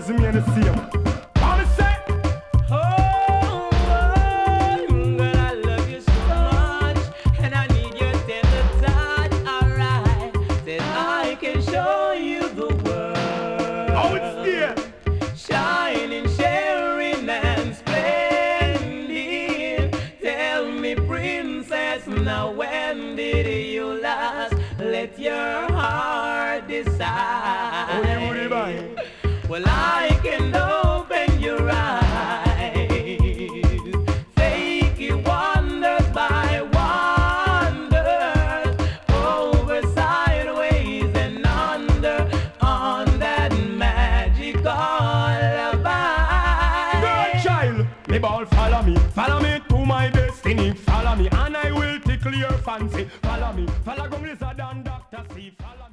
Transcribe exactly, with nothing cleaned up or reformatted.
always remain the same. I'm say. Now when did you last let your heart decide? Oh, you would buy. Well, I can open your eyes, take you wonders by wonders, over sideways and under on that magical vibe. Girl child, me ball follow me, follow me to my destiny, follow me and I will tickle your fancy. Follow me, follow go lizard and Doctor C. Follow